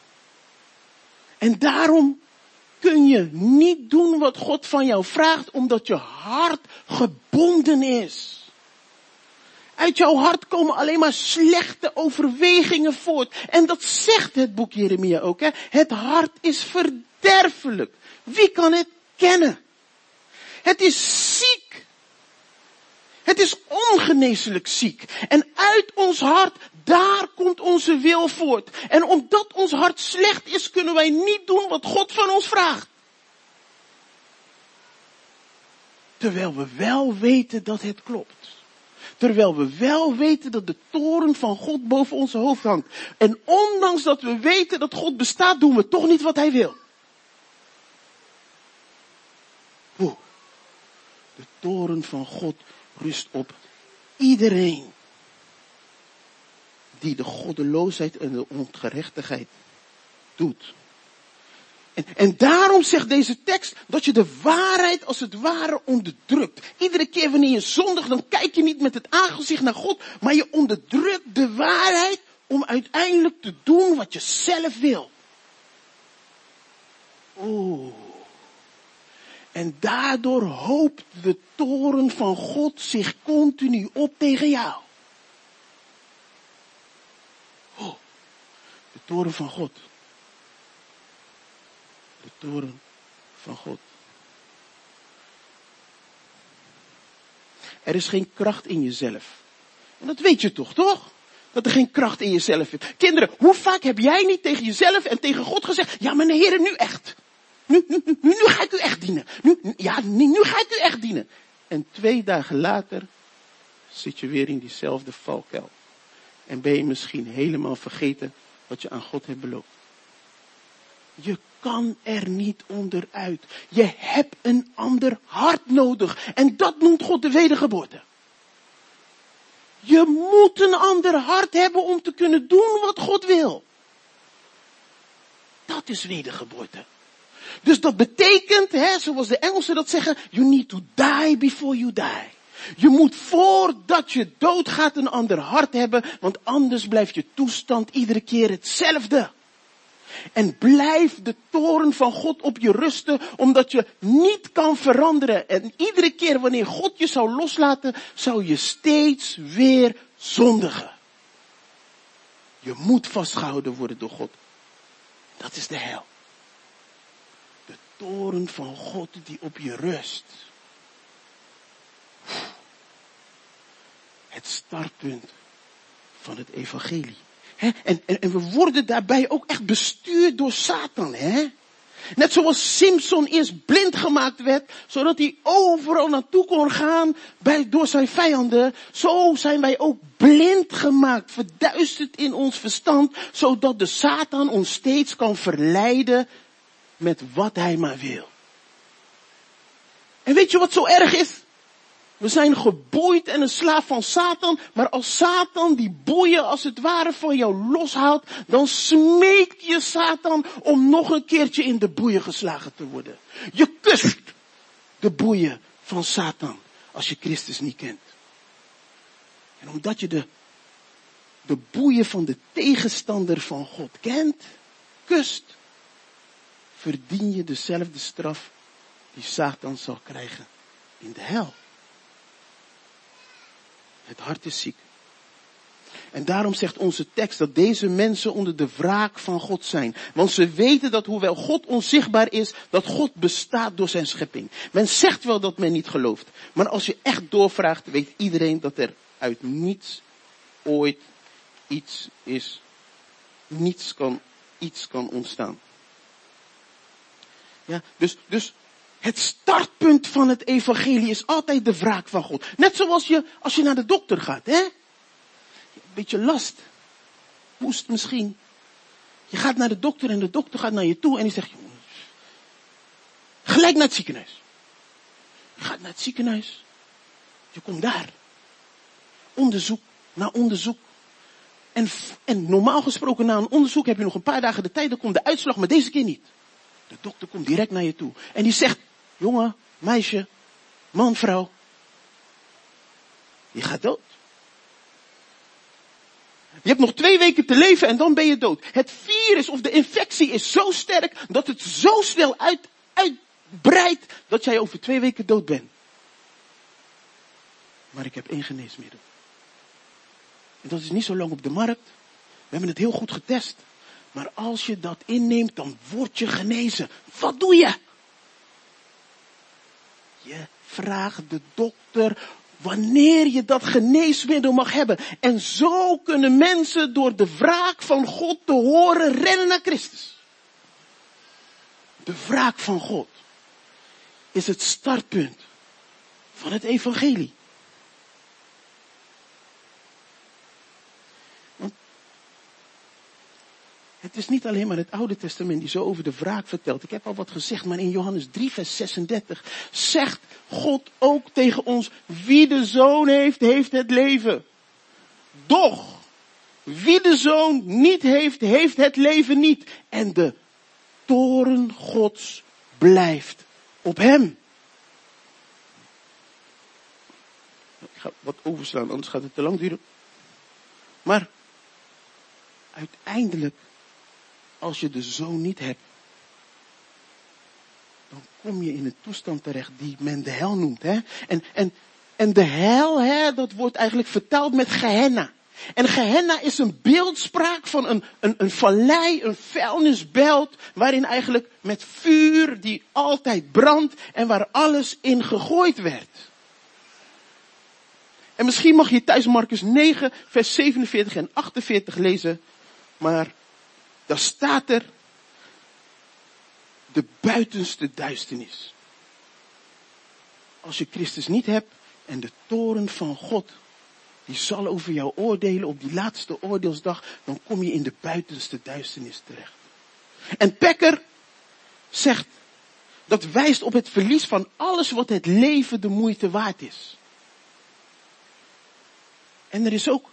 En daarom kun je niet doen wat God van jou vraagt, omdat je hart gebonden is. Uit jouw hart komen alleen maar slechte overwegingen voort. En dat zegt het boek Jeremia ook, hè. Het hart is verderfelijk. Wie kan het kennen? Het is ziek. Het is ongeneeslijk ziek. En uit ons hart, daar komt onze wil voort. En omdat ons hart slecht is, kunnen wij niet doen wat God van ons vraagt. Terwijl we wel weten dat het klopt. Terwijl we wel weten dat de toren van God boven ons hoofd hangt. En ondanks dat we weten dat God bestaat, doen we toch niet wat hij wil. De toren van God rust op iedereen die de goddeloosheid en de ongerechtigheid doet. En daarom zegt deze tekst dat je de waarheid als het ware onderdrukt. Iedere keer wanneer je zondigt, dan kijk je niet met het aangezicht naar God, maar je onderdrukt de waarheid om uiteindelijk te doen wat je zelf wil. En daardoor hoopt de toren van God zich continu op tegen jou. De toren van God. De toren van God. Er is geen kracht in jezelf. En dat weet je toch? Dat er geen kracht in jezelf is. Kinderen, hoe vaak heb jij niet tegen jezelf en tegen God gezegd, ja maar Heere, nu echt. Nu ga ik u echt dienen. Nu ga ik u echt dienen. En 2 dagen later zit je weer in diezelfde valkuil. En ben je misschien helemaal vergeten wat je aan God hebt beloofd. Je kan er niet onderuit. Je hebt een ander hart nodig. En dat noemt God de wedergeboorte. Je moet een ander hart hebben om te kunnen doen wat God wil. Dat is wedergeboorte. Dus dat betekent, zoals de Engelsen dat zeggen, you need to die before you die. Je moet voordat je doodgaat een ander hart hebben, want anders blijft je toestand iedere keer hetzelfde. En blijft de toorn van God op je rusten, omdat je niet kan veranderen. En iedere keer wanneer God je zou loslaten, zou je steeds weer zondigen. Je moet vastgehouden worden door God. Dat is de hel. De toorn van God die op je rust. Het startpunt van het evangelie. En we worden daarbij ook echt bestuurd door Satan. Net zoals Simson eerst blind gemaakt werd, zodat hij overal naartoe kon gaan door zijn vijanden. Zo zijn wij ook blind gemaakt, verduisterd in ons verstand, zodat de Satan ons steeds kan verleiden met wat hij maar wil. En weet je wat zo erg is? We zijn geboeid en een slaaf van Satan, maar als Satan die boeien als het ware van jou loshoudt, dan smeekt je Satan om nog een keertje in de boeien geslagen te worden. Je kust de boeien van Satan als je Christus niet kent. En omdat je de boeien van de tegenstander van God kent, kust, verdien je dezelfde straf die Satan zal krijgen in de hel. Het hart is ziek. En daarom zegt onze tekst dat deze mensen onder de wraak van God zijn. Want ze weten dat hoewel God onzichtbaar is, dat God bestaat door zijn schepping. Men zegt wel dat men niet gelooft. Maar als je echt doorvraagt, weet iedereen dat er uit niets ooit iets is. Iets kan ontstaan. Ja, dus het startpunt van het evangelie is altijd de wraak van God. Net zoals als je naar de dokter gaat, hè? Een beetje last. Hoest misschien. Je gaat naar de dokter en de dokter gaat naar je toe en die zegt, gelijk naar het ziekenhuis. Je gaat naar het ziekenhuis. Je komt daar. Onderzoek na onderzoek. En normaal gesproken na een onderzoek heb je nog een paar dagen de tijd, dan komt de uitslag, maar deze keer niet. De dokter komt direct naar je toe. En die zegt, jongen, meisje, man, vrouw. Je gaat dood. Je hebt nog 2 weken te leven en dan ben je dood. Het virus of de infectie is zo sterk dat het zo snel uitbreidt dat jij over 2 weken dood bent. Maar ik heb 1 geneesmiddel. En dat is niet zo lang op de markt. We hebben het heel goed getest. Maar als je dat inneemt, dan word je genezen. Wat doe je? Je vraagt de dokter wanneer je dat geneesmiddel mag hebben. En zo kunnen mensen door de wraak van God te horen rennen naar Christus. De wraak van God is het startpunt van het evangelie. Het is niet alleen maar het Oude Testament die zo over de wraak vertelt. Ik heb al wat gezegd, maar in Johannes 3 vers 36 zegt God ook tegen ons, wie de Zoon heeft, heeft het leven. Doch, wie de Zoon niet heeft, heeft het leven niet. En de toorn Gods blijft op hem. Ik ga wat overslaan, anders gaat het te lang duren. Maar uiteindelijk, als je de Zoon niet hebt, dan kom je in een toestand terecht die men de hel noemt. Hè? En de hel, dat wordt eigenlijk vertaald met Gehenna. En Gehenna is een beeldspraak van een vallei, een vuilnisbelt, waarin eigenlijk met vuur die altijd brandt en waar alles in gegooid werd. En misschien mag je thuis Marcus 9, vers 47 en 48 lezen, maar daar staat er de buitenste duisternis. Als je Christus niet hebt en de toorn van God, die zal over jou oordelen op die laatste oordeelsdag, dan kom je in de buitenste duisternis terecht. En Pekker zegt, dat wijst op het verlies van alles wat het leven de moeite waard is. En er is ook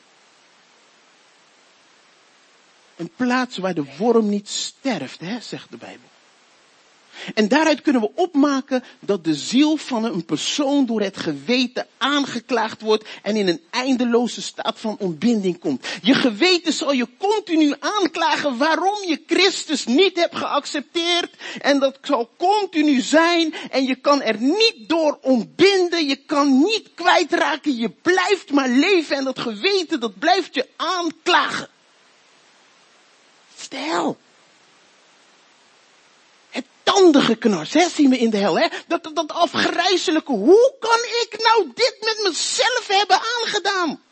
een plaats waar de worm niet sterft, zegt de Bijbel. En daaruit kunnen we opmaken dat de ziel van een persoon door het geweten aangeklaagd wordt en in een eindeloze staat van ontbinding komt. Je geweten zal je continu aanklagen waarom je Christus niet hebt geaccepteerd. En dat zal continu zijn en je kan er niet door ontbinden. Je kan niet kwijtraken. Je blijft maar leven en dat geweten dat blijft je aanklagen. Stel. Het tandengeknars, zien we in de hel, dat afgrijzelijke. Hoe kan ik nou dit met mezelf hebben aangedaan?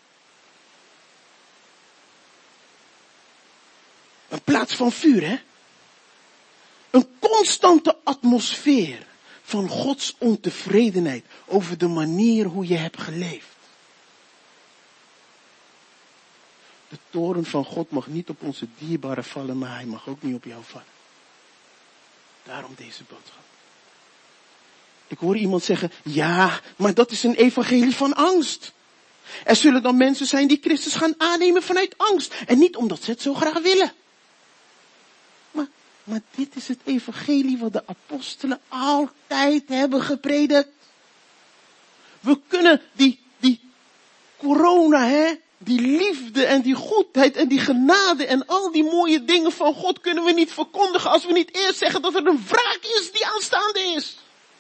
Een plaats van vuur, Een constante atmosfeer van Gods ontevredenheid over de manier hoe je hebt geleefd. De toorn van God mag niet op onze dierbaren vallen, maar hij mag ook niet op jou vallen. Daarom deze boodschap. Ik hoor iemand zeggen, ja, maar dat is een evangelie van angst. Er zullen dan mensen zijn die Christus gaan aannemen vanuit angst. En niet omdat ze het zo graag willen. Maar dit is het evangelie wat de apostelen altijd hebben gepredikt. We kunnen die corona, die liefde en die goedheid en die genade en al die mooie dingen van God kunnen we niet verkondigen als we niet eerst zeggen dat er een wraak is die aanstaande is.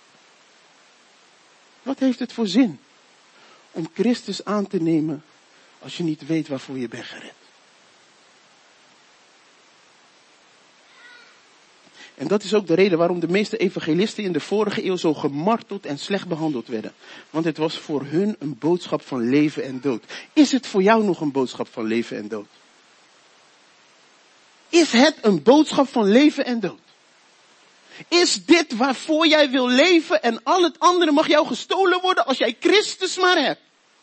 Wat heeft het voor zin om Christus aan te nemen als je niet weet waarvoor je bent gered? En dat is ook de reden waarom de meeste evangelisten in de vorige eeuw zo gemarteld en slecht behandeld werden. Want het was voor hun een boodschap van leven en dood. Is het voor jou nog een boodschap van leven en dood? Is het een boodschap van leven en dood? Is dit waarvoor jij wil leven en al het andere mag jou gestolen worden als jij Christus maar hebt?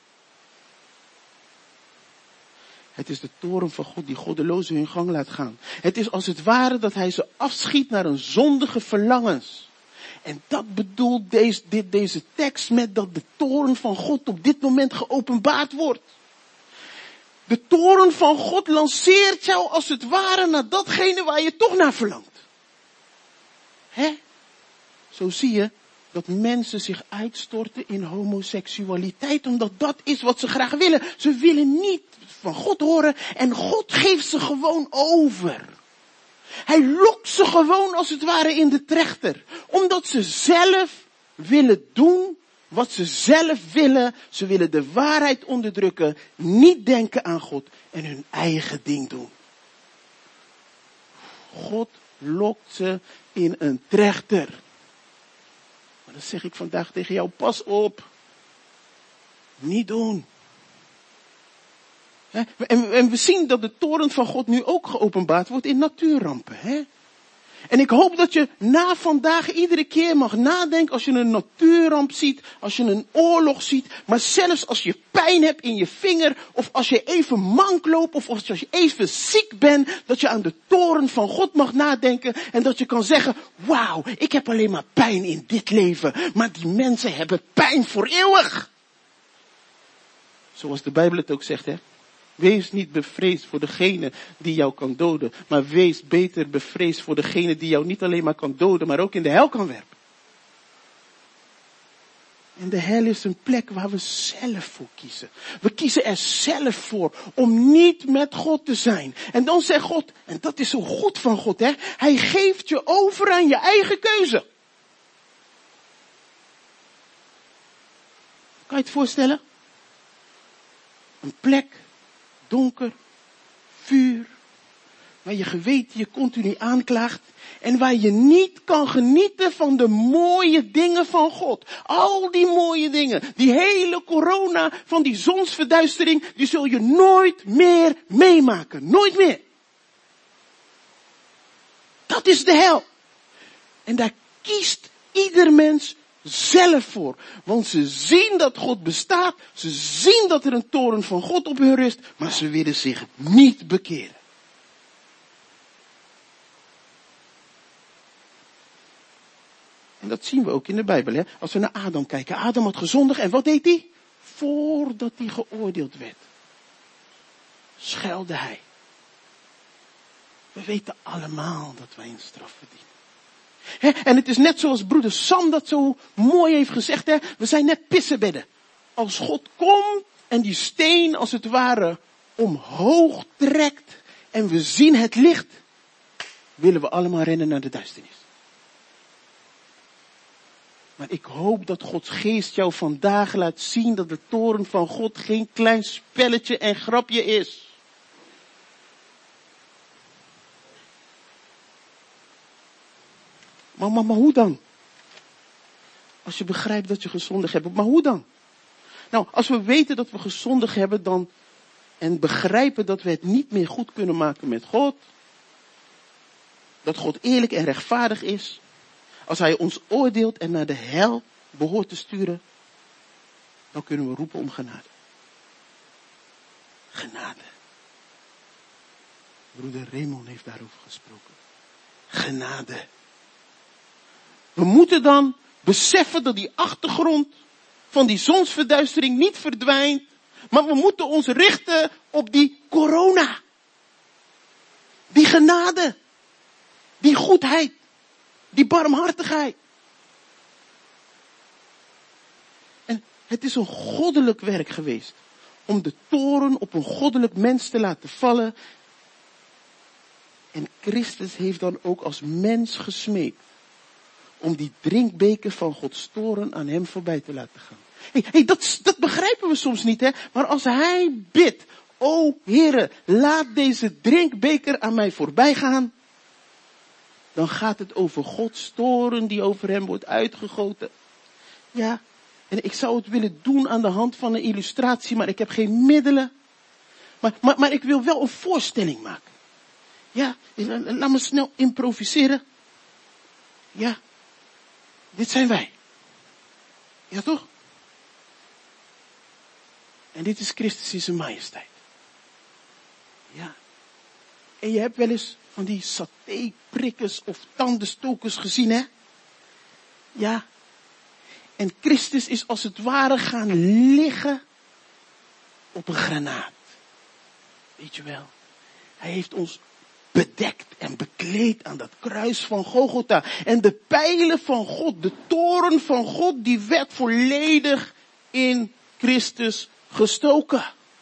Het is de toorn van God die goddelozen hun gang laat gaan. Het is als het ware dat hij ze afschiet naar een zondige verlangens. En dat bedoelt deze tekst met dat de toorn van God op dit moment geopenbaard wordt. De toorn van God lanceert jou als het ware naar datgene waar je toch naar verlangt. Zo zie je dat mensen zich uitstorten in homoseksualiteit, omdat dat is wat ze graag willen. Ze willen niet van God horen en God geeft ze gewoon over. Hij lokt ze gewoon als het ware in de trechter. Omdat ze zelf willen doen wat ze zelf willen. Ze willen de waarheid onderdrukken, niet denken aan God en hun eigen ding doen. God lokt ze in een trechter. Maar dan zeg ik vandaag tegen jou, pas op. Niet doen. En we zien dat de toorn van God nu ook geopenbaard wordt in natuurrampen. En ik hoop dat je na vandaag iedere keer mag nadenken als je een natuurramp ziet, als je een oorlog ziet, maar zelfs als je pijn hebt in je vinger, of als je even mank loopt, of als je even ziek bent, dat je aan de toorn van God mag nadenken en dat je kan zeggen, wauw, ik heb alleen maar pijn in dit leven, maar die mensen hebben pijn voor eeuwig. Zoals de Bijbel het ook zegt, Wees niet bevreesd voor degene die jou kan doden. Maar wees beter bevreesd voor degene die jou niet alleen maar kan doden, maar ook in de hel kan werpen. En de hel is een plek waar we zelf voor kiezen. We kiezen er zelf voor om niet met God te zijn. En dan zegt God, en dat is zo goed van God, Hij geeft je over aan je eigen keuze. Kan je het voorstellen? Een plek, donker, vuur, waar je geweten je continu aanklaagt en waar je niet kan genieten van de mooie dingen van God. Al die mooie dingen, die hele corona van die zonsverduistering, die zul je nooit meer meemaken. Nooit meer. Dat is de hel. En daar kiest ieder mens zelf voor. Want ze zien dat God bestaat. Ze zien dat er een toorn van God op hun rust. Maar ze willen zich niet bekeren. En dat zien we ook in de Bijbel. Als we naar Adam kijken. Adam had gezondigd. En wat deed hij? Voordat hij geoordeeld werd, schuilde hij. We weten allemaal dat wij een straf verdienen. En het is net zoals broeder Sam dat zo mooi heeft gezegd. We zijn net pissebedden. Als God komt en die steen als het ware omhoog trekt en we zien het licht, willen we allemaal rennen naar de duisternis. Maar ik hoop dat Gods geest jou vandaag laat zien dat de toren van God geen klein spelletje en grapje is. Maar hoe dan? Als je begrijpt dat je gezondigd hebt, maar hoe dan? Nou, als we weten dat we gezondigd hebben en begrijpen dat we het niet meer goed kunnen maken met God, dat God eerlijk en rechtvaardig is, als hij ons oordeelt en naar de hel behoort te sturen, dan kunnen we roepen om genade. Genade. Broeder Raymond heeft daarover gesproken. Genade. We moeten dan beseffen dat die achtergrond van die zonsverduistering niet verdwijnt, maar we moeten ons richten op die corona. Die genade. Die goedheid. Die barmhartigheid. En het is een goddelijk werk geweest om de toren op een goddelijk mens te laten vallen. En Christus heeft dan ook als mens gesmeekt om die drinkbeker van Gods toren aan hem voorbij te laten gaan. Hey, dat begrijpen we soms niet, hè? Maar als hij bidt, o Heere, laat deze drinkbeker aan mij voorbij gaan, dan gaat het over Gods toren die over hem wordt uitgegoten. Ja, en ik zou het willen doen aan de hand van een illustratie, maar ik heb geen middelen. Maar ik wil wel een voorstelling maken. Ja, laat me snel improviseren. Ja, dit zijn wij. Ja toch? En dit is Christus in zijn majesteit. Ja. En je hebt wel eens van die satéprikkers of tandenstokers gezien, hè? Ja. En Christus is als het ware gaan liggen op een granaat. Weet je wel? Hij heeft ons bedekt en bekleed aan dat kruis van Golgotha. En de pijlen van God, de toren van God, die werd volledig in Christus gestoken.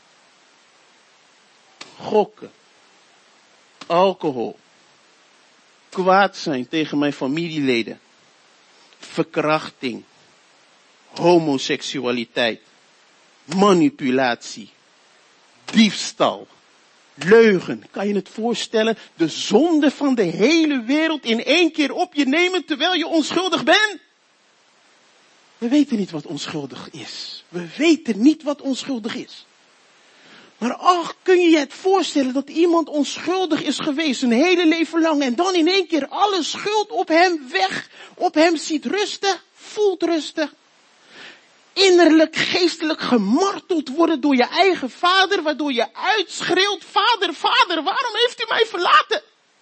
Gokken, alcohol, kwaad zijn tegen mijn familieleden, verkrachting, homoseksualiteit, manipulatie, diefstal, leugen. Kan je het voorstellen? De zonde van de hele wereld in één keer op je nemen terwijl je onschuldig bent? We weten niet wat onschuldig is. We weten niet wat onschuldig is. Maar ach, kun je je het voorstellen dat iemand onschuldig is geweest een hele leven lang en dan in één keer alle schuld op hem weg, op hem ziet rusten, voelt rusten. Innerlijk, geestelijk gemarteld worden door je eigen vader, waardoor je uitschreeuwt, Vader, Vader, waarom heeft u mij verlaten?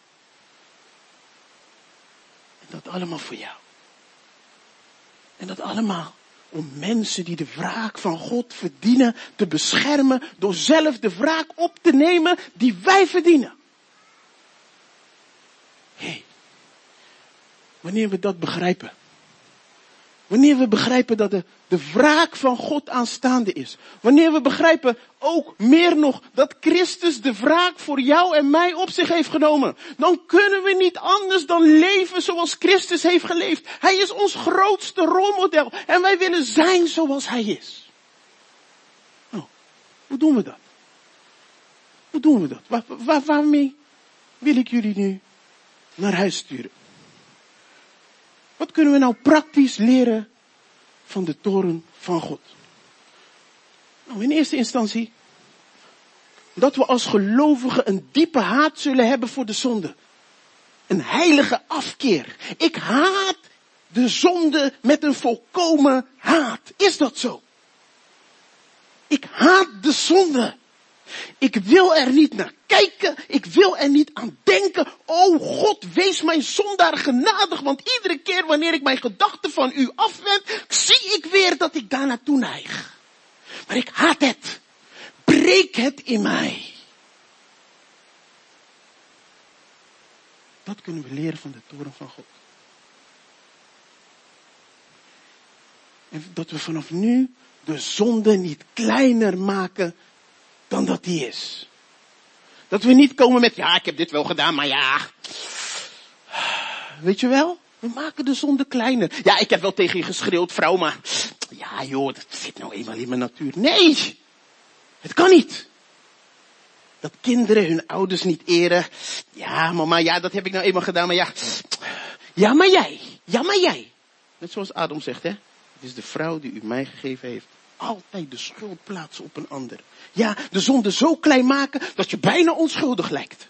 En dat allemaal voor jou. En dat allemaal om mensen die de wraak van God verdienen te beschermen door zelf de wraak op te nemen die wij verdienen. Hé, wanneer we dat begrijpen. Wanneer we begrijpen dat de wraak van God aanstaande is. Wanneer we begrijpen ook meer nog dat Christus de wraak voor jou en mij op zich heeft genomen. Dan kunnen we niet anders dan leven zoals Christus heeft geleefd. Hij is ons grootste rolmodel. En wij willen zijn zoals hij is. Nou, hoe doen we dat? Hoe doen we dat? Waarmee wil ik jullie nu naar huis sturen? Wat kunnen we nou praktisch leren van de toren van God? Nou, in eerste instantie, dat we als gelovigen een diepe haat zullen hebben voor de zonde. Een heilige afkeer. Ik haat de zonde met een volkomen haat. Is dat zo? Ik haat de zonde. Ik wil er niet naar kijken. Ik wil er niet aan denken. O God, wees mijn zondaar genadig. Want iedere keer wanneer ik mijn gedachten van u afwend, zie ik weer dat ik daar naartoe neig. Maar ik haat het. Breek het in mij. Dat kunnen we leren van de toren van God. En dat we vanaf nu de zonde niet kleiner maken dan dat die is. Dat we niet komen met, ja, ik heb dit wel gedaan, maar ja. Weet je wel? We maken de zonde kleiner. Ja, ik heb wel tegen je geschreeuwd, vrouw, maar ja joh, dat zit nou eenmaal in mijn natuur. Nee! Het kan niet. Dat kinderen hun ouders niet eren. Ja, mama, ja, dat heb ik nou eenmaal gedaan, maar ja. Ja, maar jij. Ja, maar jij. Net zoals Adam zegt, hè. Het is de vrouw die u mij gegeven heeft. Altijd de schuld plaatsen op een ander. Ja, de zonde zo klein maken dat je bijna onschuldig lijkt.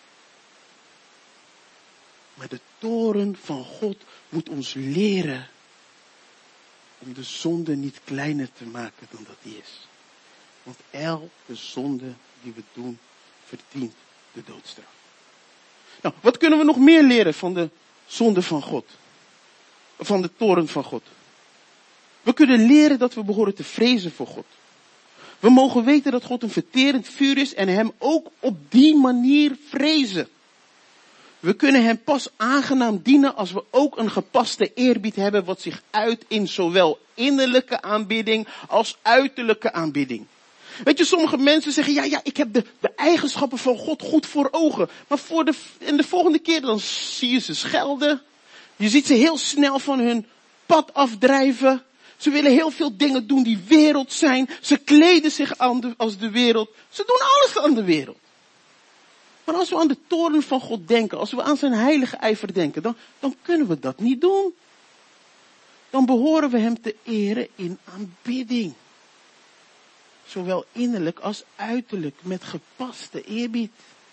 Maar de toorn van God moet ons leren om de zonde niet kleiner te maken dan dat die is. Want elke zonde die we doen, verdient de doodstraf. Nou, wat kunnen we nog meer leren van de zonde van God? Van de toorn van God? We kunnen leren dat we behoren te vrezen voor God. We mogen weten dat God een verterend vuur is en hem ook op die manier vrezen. We kunnen hem pas aangenaam dienen als we ook een gepaste eerbied hebben wat zich uit in zowel innerlijke aanbidding als uiterlijke aanbidding. Weet je, sommige mensen zeggen, ja, ik heb de eigenschappen van God goed voor ogen. Maar en de volgende keer dan zie je ze schelden. Je ziet ze heel snel van hun pad afdrijven. Ze willen heel veel dingen doen die wereld zijn. Ze kleden zich als de wereld. Ze doen alles aan de wereld. Maar als we aan de toorn van God denken, als we aan zijn heilige ijver denken, dan kunnen we dat niet doen. Dan behoren we hem te eren in aanbidding. Zowel innerlijk als uiterlijk, met gepaste eerbied.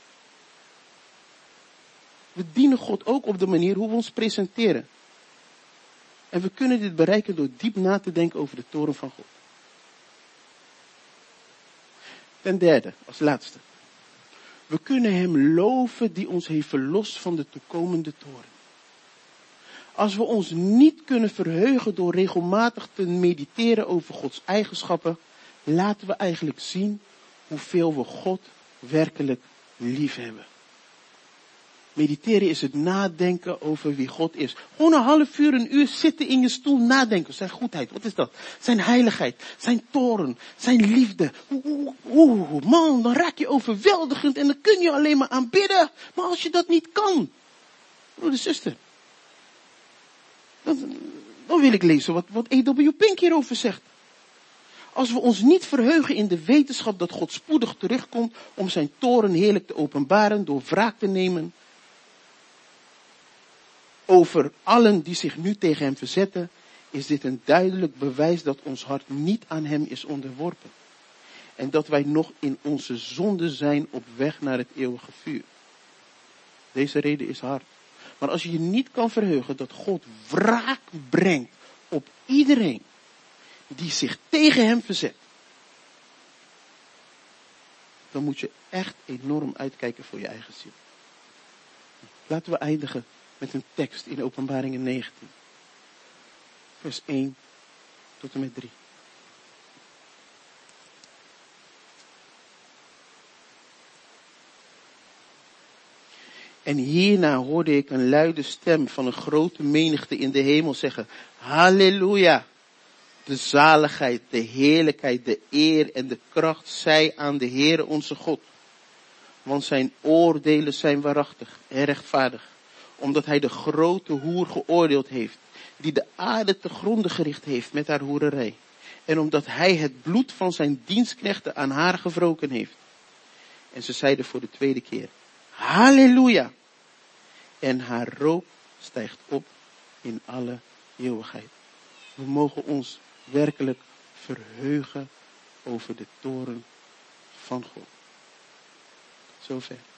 We dienen God ook op de manier hoe we ons presenteren. En we kunnen dit bereiken door diep na te denken over de toorn van God. Ten derde, als laatste. We kunnen hem loven die ons heeft verlost van de toekomende toorn. Als we ons niet kunnen verheugen door regelmatig te mediteren over Gods eigenschappen, laten we eigenlijk zien hoeveel we God werkelijk lief hebben. Mediteren is het nadenken over wie God is. Gewoon een half uur, een uur zitten in je stoel nadenken. Zijn goedheid, wat is dat? Zijn heiligheid, zijn toorn, zijn liefde. Man, dan raak je overweldigend en dan kun je alleen maar aanbidden. Maar als je dat niet kan, broeder, zuster, dan wil ik lezen wat A.W. Pink hierover zegt. Als we ons niet verheugen in de wetenschap dat God spoedig terugkomt om zijn toorn heerlijk te openbaren door wraak te nemen over allen die zich nu tegen hem verzetten, is dit een duidelijk bewijs dat ons hart niet aan hem is onderworpen. En dat wij nog in onze zonde zijn op weg naar het eeuwige vuur. Deze reden is hard. Maar als je je niet kan verheugen dat God wraak brengt op iedereen die zich tegen hem verzet, dan moet je echt enorm uitkijken voor je eigen ziel. Laten we eindigen met een tekst in Openbaringen 19. Vers 1 tot en met 3. En hierna hoorde ik een luide stem van een grote menigte in de hemel zeggen: Halleluja! De zaligheid, de heerlijkheid, de eer en de kracht zij aan de Heere onze God. Want zijn oordelen zijn waarachtig en rechtvaardig. Omdat hij de grote hoer geoordeeld heeft, die de aarde te gronde gericht heeft met haar hoererij. En omdat hij het bloed van zijn dienstknechten aan haar gewroken heeft. En ze zeiden voor de tweede keer: Halleluja! En haar rook stijgt op in alle eeuwigheid. We mogen ons werkelijk verheugen over de toorn van God. Zover.